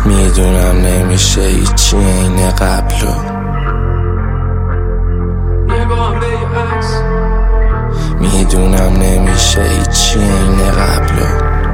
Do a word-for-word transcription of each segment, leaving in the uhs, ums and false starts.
میدونم نمیشه هیچی عین قبلو. میدونم نمیشه هیچی عین قبلو.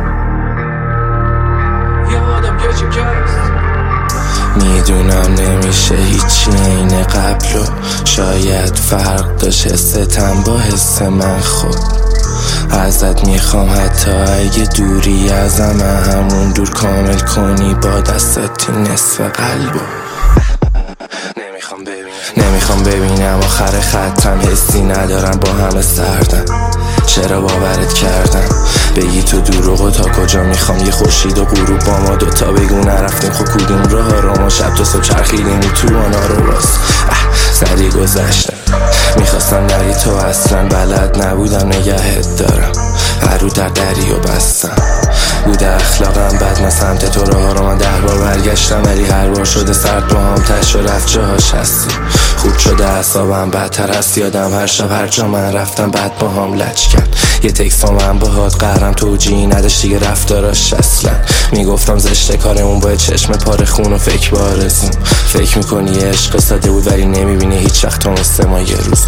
میدونم نمیشه هیچی عین قبلو. شاید فرق داشت حستم با حس من. خود ازت میخوام حتی اگه دوری ازم همون دور کامل کنی با دستت نصف قلبو. نمیخوام ببینم نمیخوام ببینم آخر خطم. حسی ندارم با همه سردم. چرا باورت کردم بگی تو دروغو تا کجا؟ میخوام یه خورشید و غروب با ما دوتا بگو نرفتیم خب کدوم راه رو ما شب تا صبح چرخیدیم تو آنا رو راست. سری گذشتم میخواستم نری تو اصلا بلد نبودم نگهت دارم. هر رو در دری و بستم بوده اخلاقم بد من سمت تو راه رو من ده بار برگشتم ولی هر بار شده سرد با هم تش و رفت جاهاش هستی. خوب شده اعصابم بدتر هست یادم هر شب هر جا من رفتم بعد با هم لچ کرد. یه تکس با من باهات قهرم توجیهی نداشت دیگه رفتاراش اصلا. میگفتم زشته کارمون باید چشم پاره خون و فکر با آرزوم. فکر میکنی یه عشق ساده بود ولی نمیبینی هیچ وقت تونسته ما یه روزو.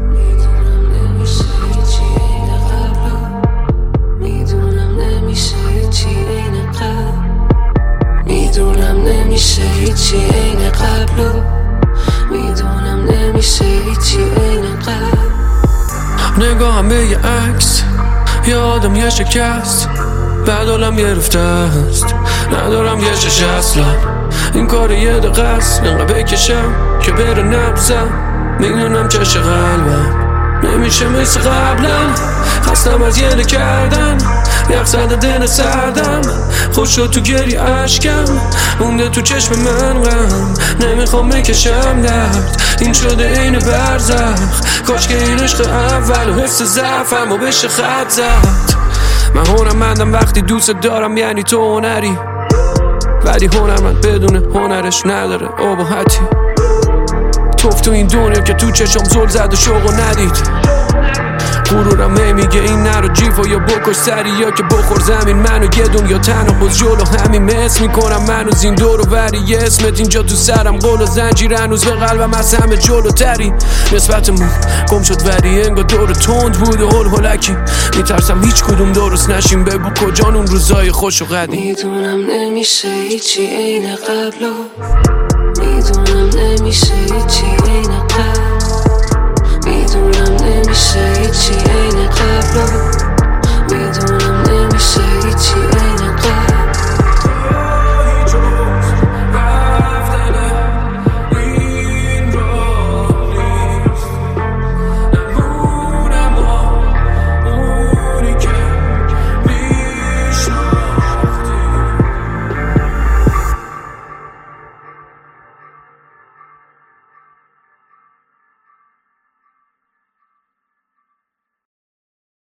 میدونم نمیشه هیچی عین قبلو. میدونم نمیشه هیچی عین قبل. نگاهم به یه عکس یه آدم یه شکست بعد حالم گرفته است. ندارم یه شش اصلا این کار یه دقیقه است. انقدر بکشم که بره نبزم. میدونم چش قلبم نمیشه مثل قبلا. خستم از یه کردن یخ زده دل سردم. خوش شد تو گری عشقم مونده تو چشم من غم. نمیخوام بکشم درد این شده عین برزخ. کاش که این عشق اول و حس ضعفم و بشه خط زد. من هنرمندم وقتی دوست دارم یعنی تو هنری ولی هنرمند بدون هنرش نداره ابهتی. توف تو این دنیا که تو چشم زل زد و شوق و ندید. غرورم هی میگه این نرو جیفو یا بکش سری یا که بخور زمین. منو یه دنیا تنها باز جلو همین مس میکنم. منو زین دور و وری یه اسمت اینجا تو سرم قول و زنجیر هنوز به قلبم از همه جلو تری. نسبتمون گم شد ولی انگار دور تند بود و هل هلکی. میترسم هیچ کدوم درست نشیم. بگو کجان اون روزای خوش و قدیم. میدونم نمیشه هیچی عین قبلو. میدونم نمیشه هیچی عین قبل.